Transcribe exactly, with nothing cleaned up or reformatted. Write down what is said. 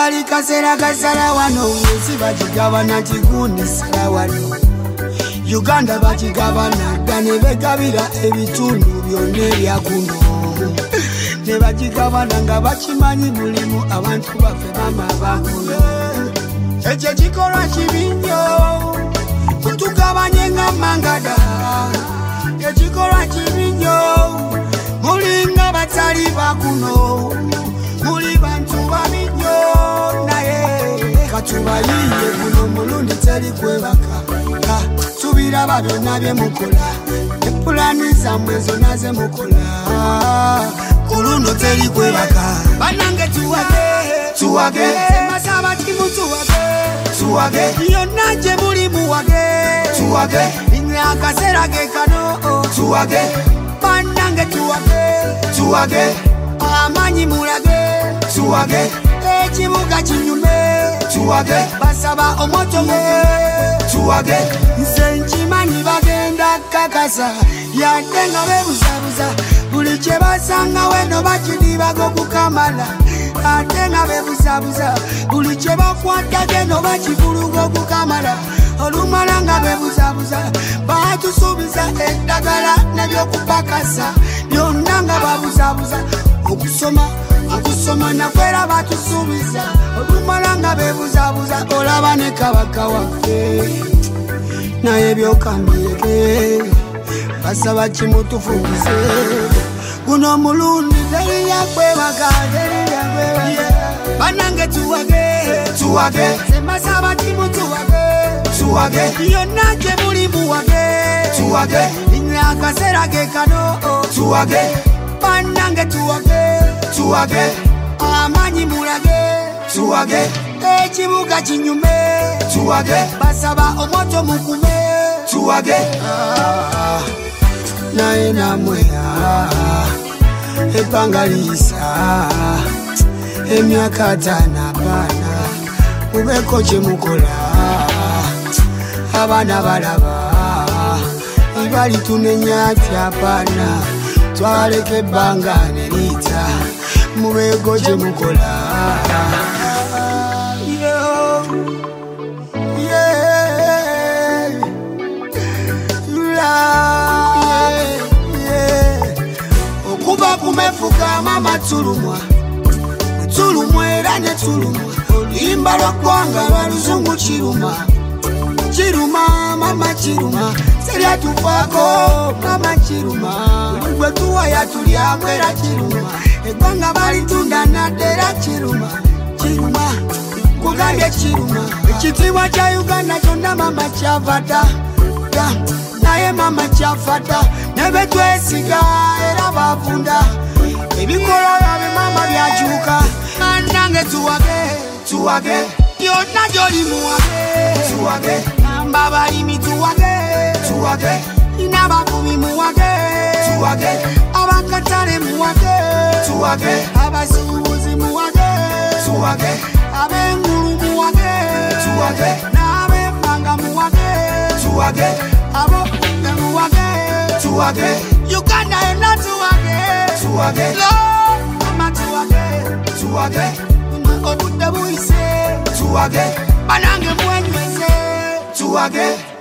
kali kasera kasala wano nsi bakigabana kigundi sala wano Uganda bakigabana gane begabira ebitundu byonna ebyakuno ne bakigabana nga bakimanyi mulimu abantu baffe mama bakuno ekyo kikolwa kibi nnyo kutugabanye nga mangada ekikolwa kibi nnyo mulinga batali bakuno muli bantu babi nnyo naye katubayiye kuno mulundi teri kwebaka tubiraba byonna bye mukola epulani zammwe zonna ze mukola kuluno teri kwebaka banange tuwage tuwage masaba kimu tuwage tuwage yonna gye muli muwage tuwage inyakasera gekano tuwage banange tuwage tuwage amanyi mulage tuwage ekibuga kinyume tuwage basaba omoto muge tuwage nze nkimanyi bagenda kakasa yadde nga bebuzabuza buli kye basanga weno bakidibago kukamala ate nga bebuzabuza buli kye bakwattage no bakivuluga okukamala olumala nga bebuzabuza batusuubiza eddagala nebyokupakasa byonna nga babuzabuza okusoma okusoma nakwera batusuubiza olumala nga bebuzabuza olaba ne kabaka waffe naye byokambireke basaba kimutufungize guno mulundi teri yakwebaka teri yakwebaka banange tuwage tuwage semasaba kimutuwage tuwage yonna gye muli muwage tuwage inyakasera gekano tuwage banange tuwage tuwage amanyi mulage tuwage ekibuga kinyume tuwage basaba omoto mukume tuwage ah, naye namwe ah, ebbanga liisa emyaka ataana baana mubeko kye mukola abaana balaba ibali tunenya tyapana twaleka ebbanga ne liita mubeko kye mukola okuba kumefuka mama tulumwa tulumwa era ne tulumwa oluyimba lwaggwanga lwa luzungu kiruma kiruma mama kiruma seryatufaako mama kiruma buli gwe tuwaya tulyamu era kiruma eggwanga balitunda nadde era kiruma kiruma kugambye kiruma ekitiibwa kya Uganda kyonna mama kyavada naye mama kyafata ne betwesiga era bafunda ebikolola bye mama byakyuka nange tuwage tuwage yonna gyoli muwage tuwage namba balimi tuwage tuwage n'abakubi muwage tuwage abakatale muwage tuwage abasuubuzi muwage tuwage ab'engulu muwage tuwage n'ab'emmanga muwage tuwage abo muwage tuwage Uganda yonna tuwage tuwage lo mama tuwage tuwage obudde buyise tuwage banange mwenyweze tuwage